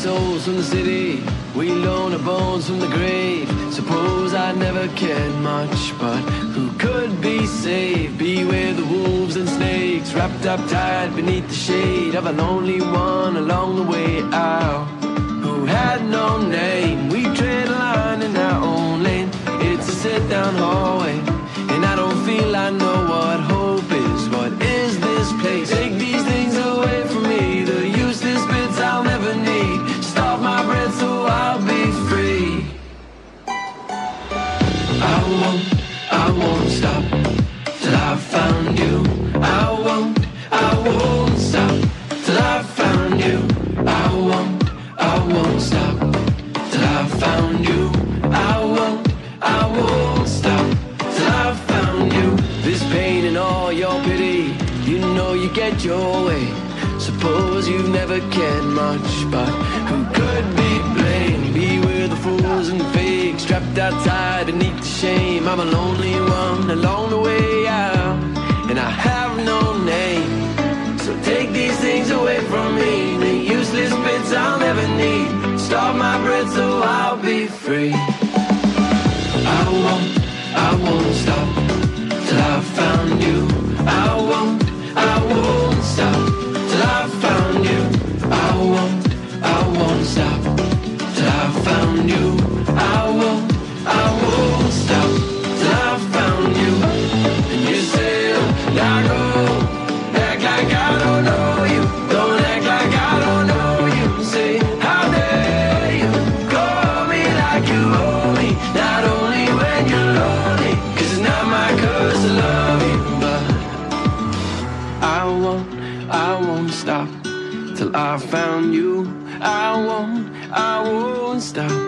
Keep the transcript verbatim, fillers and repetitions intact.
souls from the city, we loan our bones from the grave. Suppose I never cared much, but who could be saved? Beware the wolves and snakes, wrapped up tight beneath the shade of a lonely one along the way out, who had no name. We tread a line in our own lane. It's a sit-down hallway, and I don't feel I know what hope is. What is this place? Take these things away from me, the useless bits I'll never need. Stop my breath so I'll be free. I won't, I won't stop till I've found you. I won't, I won't stop till I've found you. I won't, I won't stop till I've found you. I won't, I won't stop till I've found you. This pain and all your pity, you know you get your way. Suppose you've never cared much, but who could be blamed? Beware the fools and fakes, trapped outside beneath the shame. I'm a lonely one along the way out, and I have no name. So take these things away from me, the useless bits I'll never need. Stop my breath so I'll be free. I won't, I won't stop till I've found you. I won't, I won't stop till I've found you. I won't, I won't stop till I've found you. I won't, I won't stop till I've found you. And you say, I go, act like I don't know you. Don't act like I don't know you. Say, how dare you call me like you owe me. Not only when you're lonely, 'cause it's not my curse to love you, but I won't, I won't stop till I found you. I won't, I won't stop